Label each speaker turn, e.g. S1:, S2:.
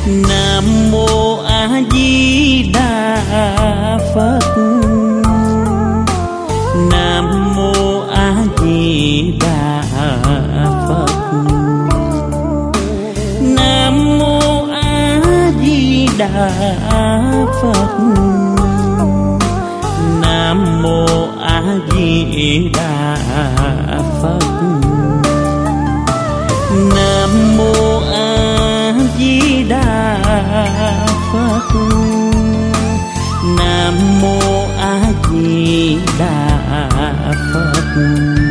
S1: Nam mô A Di Đà Phật. Nam mô A Di Đà Phật. Nam mô A Di Đà Phật. Nam mô A Di Đà Phật. Nam mô A Di Đà Phật. Nam mô A Di Đà Phật.